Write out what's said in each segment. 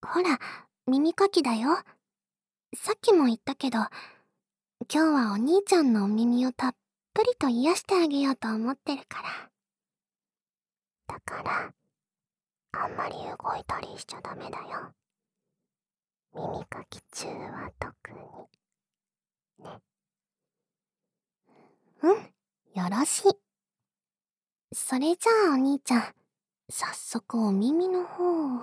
ほら、耳かきだよ。さっきも言ったけど、今日はお兄ちゃんのお耳をたっぷりと癒してあげようと思ってるから。だから、あんまり動いたりしちゃダメだよ。耳かき中は特に。ね。うん、よろしい。それじゃあお兄ちゃん、早速お耳の方を。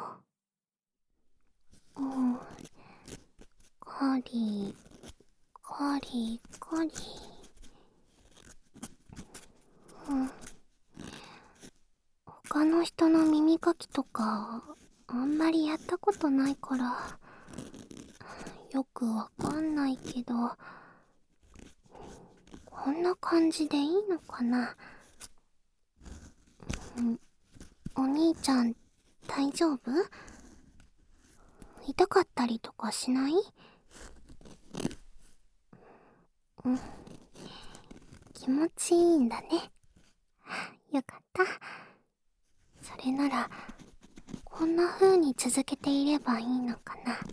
カリカリカリ。他の人の耳かきとかあんまりやったことないからよくわかんないけど、こんな感じでいいのかな。お兄ちゃん大丈夫？痛かったりとかしない？気持ちいいんだね。よかった。それならこんな風に続けていればいいのかな。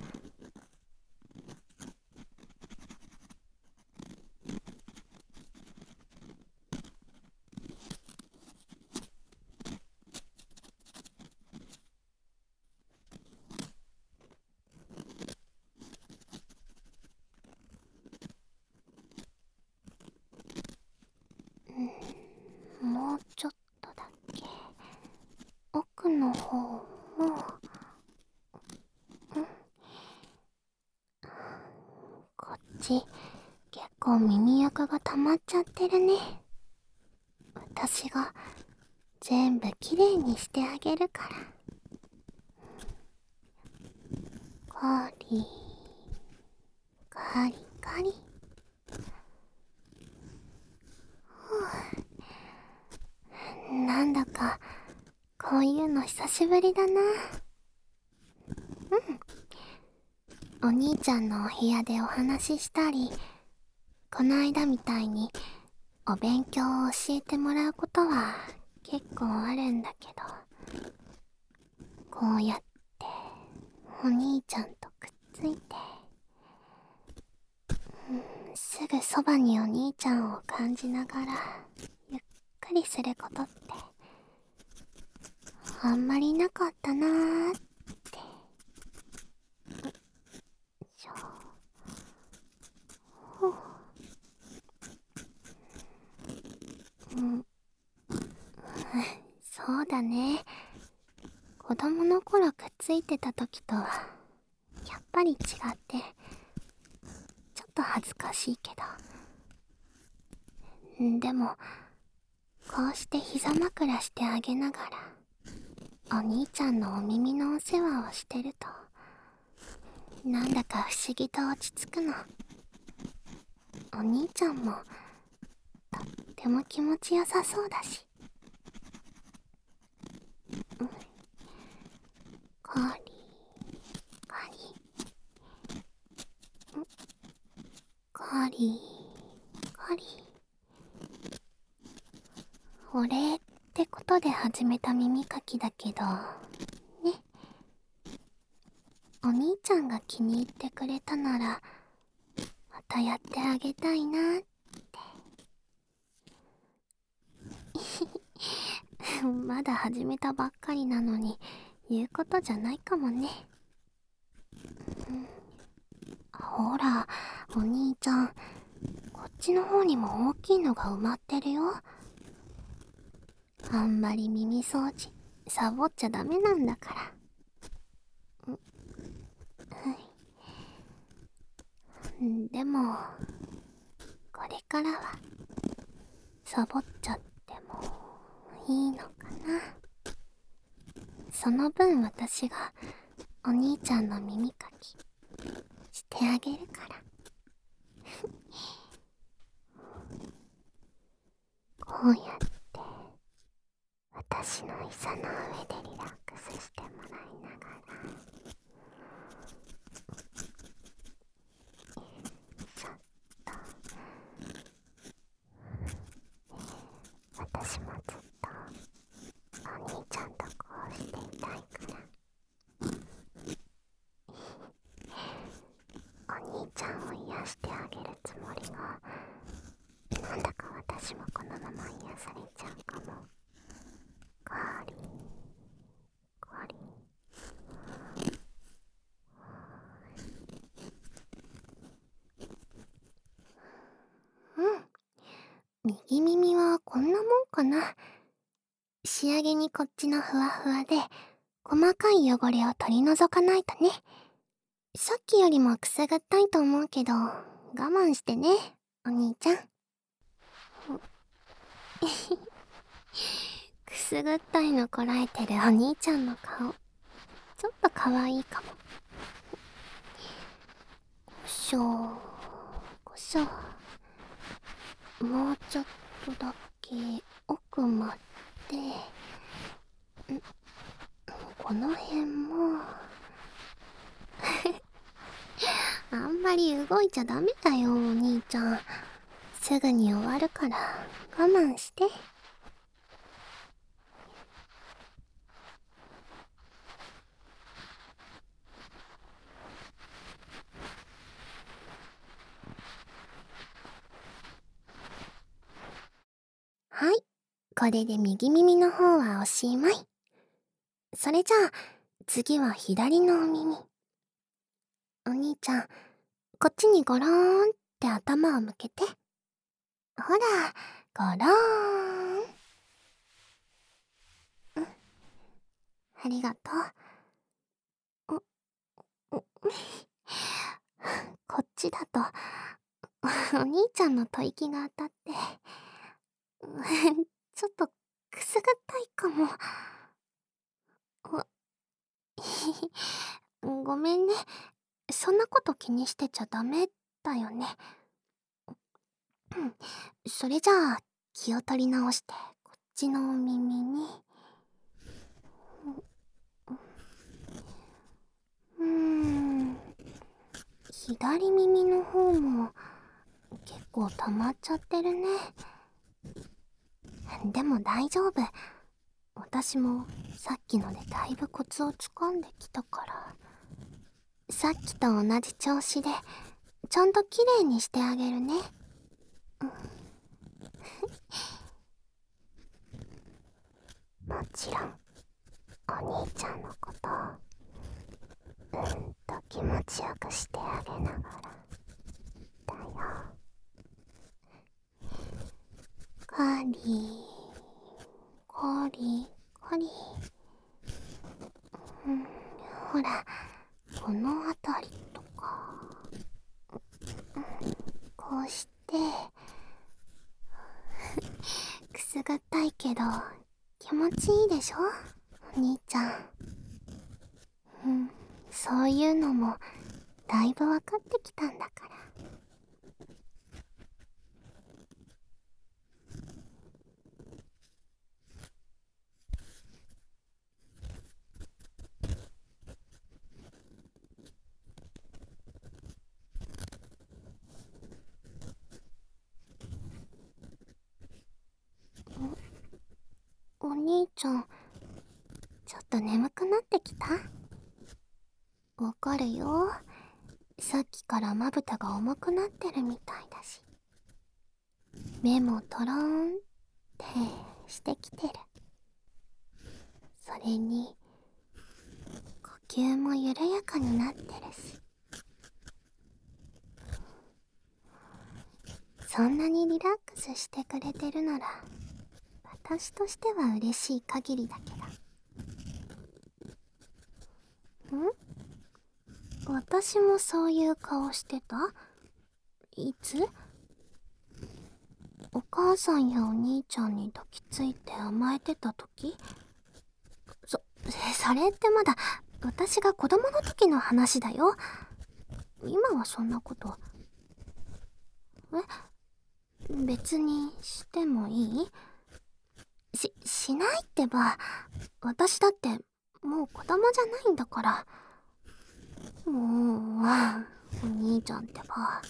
もうちょっとだけ奥の方も。こっち結構耳垢が溜まっちゃってるね。私が全部きれいにしてあげるから。カリカリカリ。なんだかこういうの久しぶりだな。お兄ちゃんのお部屋でお話ししたり、この間みたいにお勉強を教えてもらうことは結構あるんだけど、こうやってお兄ちゃんとくっついて、すぐそばにお兄ちゃんを感じながらゆっくりすることってあんまりなかったなーって。しょほそうだね。子供の頃くっついてた時とやっぱり違って、ちょっと恥ずかしいけど、でもこうして膝枕してあげながらお兄ちゃんのお耳のお世話をしてると、なんだか不思議と落ち着くの。お兄ちゃんもとっても気持ちよさそうだし。カリカリカリカリ。お礼ってことで始めた耳かきだけどね。お兄ちゃんが気に入ってくれたならまたやってあげたいなって。まだ始めたばっかりなのに言うことじゃないかもね。ほら、お兄ちゃん、こっちの方にも大きいのが埋まってるよ。あんまり耳掃除サボっちゃダメなんだから。でもこれからはサボっちゃってもいいのかな。その分私がお兄ちゃんの耳かきしてあげるから。こうやって私の膝の上でリラックスしてもらいながら、ちょっと私もずっとお兄ちゃんとこうしていたいから。 ちゃんを癒してあげるつもりが、なんだか私もこのまま癒されちゃうかも。カーリー、カーリー。右耳はこんなもんかな。仕上げにこっちのふわふわで、細かい汚れを取り除かないとね。さっきよりもくすぐったいと思うけど、我慢してね、お兄ちゃん。くすぐったいのこらえてるお兄ちゃんの顔、ちょっと可愛いかも。こしょこしょ。もうちょっとだけ奥まで。この辺も。あんまり動いちゃダメだよ、お兄ちゃん。すぐに終わるから我慢して。はい、これで右耳の方はおしまい。それじゃあ次は左のお耳。お兄ちゃん、こっちにゴローンって頭を向けて。ほら、ゴローン。ありがとう。こっちだとお兄ちゃんの吐息が当たってちょっとくすぐったいかも。ごめんね。そんなこと気にしてちゃダメだよね。それじゃあ気を取り直してこっちのお耳に。左耳の方も結構溜まっちゃってるね。でも大丈夫。私もさっきのでだいぶコツをつかんできたから。さっきと同じ調子でちゃんときれいにしてあげるね。もちろんお兄ちゃんのことを気持ちよくしてあげながらだよ。カリーカリーカリー。ほら、この辺りとか、こうしてくすぐったいけど気持ちいいでしょ、お兄ちゃん。そういうのもだいぶ分かってきたんだから。お兄ちゃん、ちょっと眠くなってきた？わかるよ。さっきからまぶたが重くなってるみたいだし、目もトローンってしてきてる。それに呼吸も緩やかになってるし、そんなにリラックスしてくれてるなら私としては嬉しい限りだけど。私もそういう顔してた？いつ？お母さんやお兄ちゃんに抱きついて甘えてた時？それってまだ私が子供の時の話だよ。今はそんなこと。別にしてもいい？しないってば。私だってもう子供じゃないんだから。もう、お兄ちゃんってば。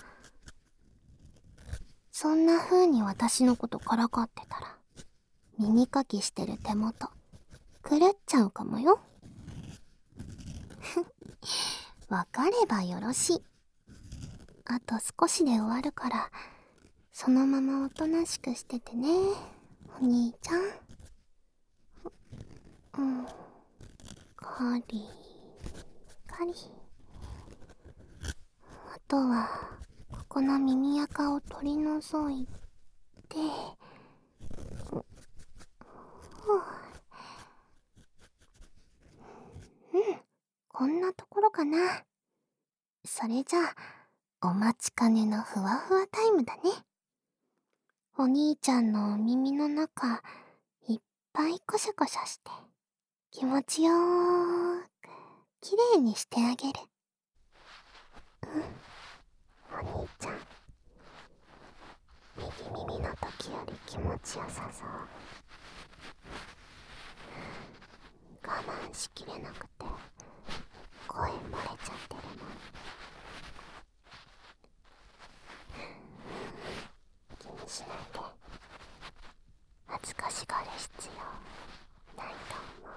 そんな風に私のことからかってたら、耳かきしてる手元狂っちゃうかもよ。わかればよろしい。 あと少しで終わるから、そのままおとなしくしててね、お兄ちゃん。カリカリ。あとはここの耳垢を取り除いて、こんなところかな。それじゃあ、お待ちかねのふわふわタイムだね。お兄ちゃんのお耳の中、いっぱいコシャコシャして、気持ちよーく、きれいにしてあげる。お兄ちゃん、右耳の時より気持ちよさそう。我慢しきれなくて、声漏れちゃってるの。気にしないで。恥ずかしがる必要ないと思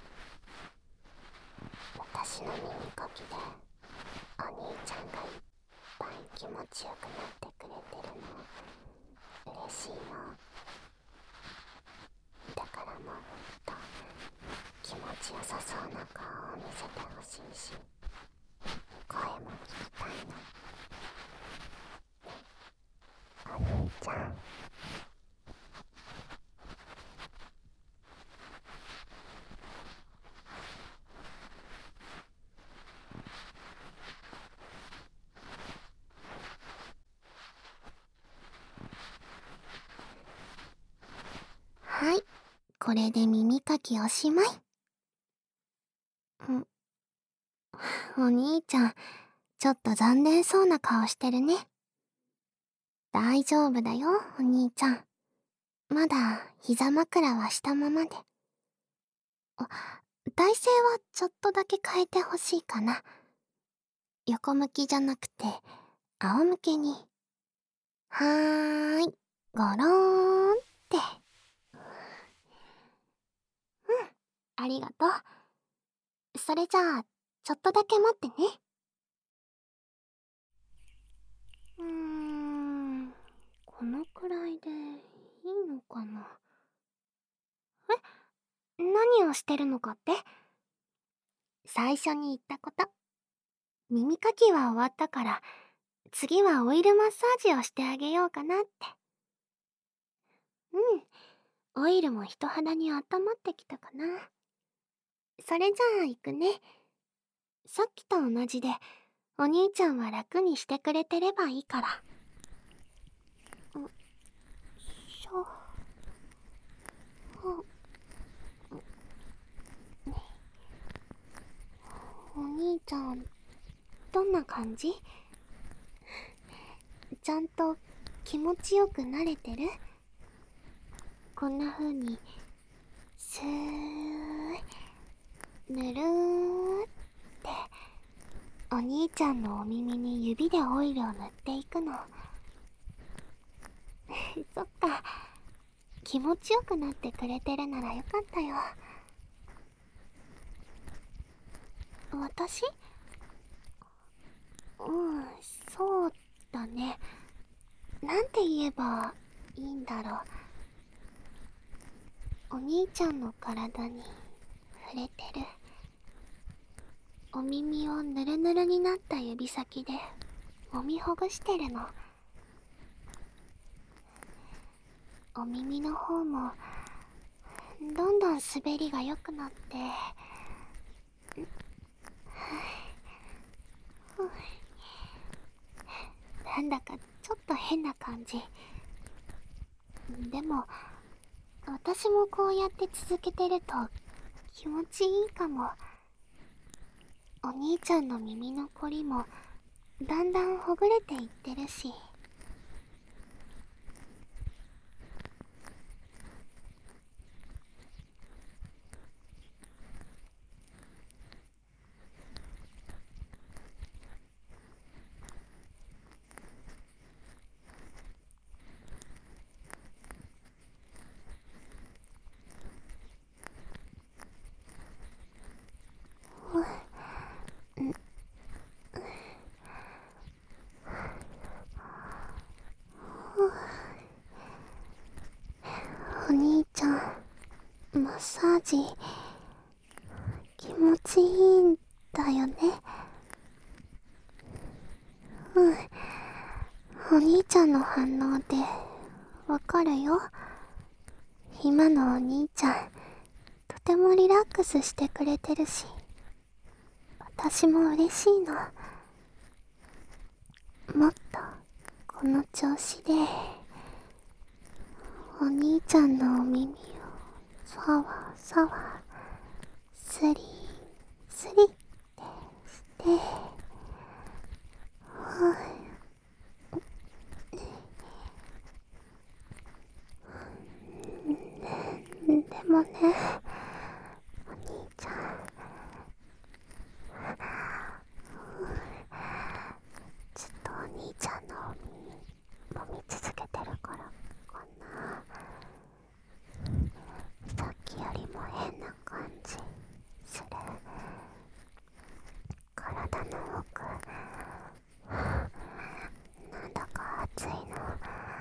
う。私の耳かきでお兄ちゃんがいっぱい気持ちよくなってくれてるの嬉しいよ。だからもっと気持ちよさそうな顔を見せてほしいし、声も聞きたいの。お兄ちゃん。はい、これで耳かきおしまい。お兄ちゃん、ちょっと残念そうな顔してるね。大丈夫だよ、お兄ちゃん。まだ膝枕はしたままで。体勢はちょっとだけ変えてほしいかな。横向きじゃなくて、仰向けに。はーい、ゴローンって。ありがとう。それじゃあ、ちょっとだけ待ってね。このくらいでいいのかな。何をしてるのかって？最初に言ったこと。耳かきは終わったから、次はオイルマッサージをしてあげようかなって。オイルも人肌に温まってきたかな。それじゃあ行くね。さっきと同じで、お兄ちゃんは楽にしてくれてればいいから。しょ。お兄ちゃん、どんな感じ？ちゃんと気持ちよくなれてる？こんな風に、スー、ぬるーって、お兄ちゃんのお耳に指でオイルを塗っていくの。そっか、気持ちよくなってくれてるならよかったよ。私？そうだね。なんて言えばいいんだろう。お兄ちゃんの体に触れてる。お耳をぬるぬるになった指先で揉みほぐしてるの。お耳の方もどんどん滑りが良くなって、なんだかちょっと変な感じ。でも私もこうやって続けてると気持ちいいかも。お兄ちゃんの耳のこりもだんだんほぐれていってるし。 ジ気持ちいいんだよね。うん。お兄ちゃんの反応でわかるよ。今のお兄ちゃん、とてもリラックスしてくれてるし、私も嬉しいの。もっとこの調子でお兄ちゃんのお耳をさわさわスリスリってして、でもね、お兄ちゃん、ずっとお兄ちゃんのお耳揉み続けてるからかな。さっきよりも変な感じする。体の奥、なんだか熱いの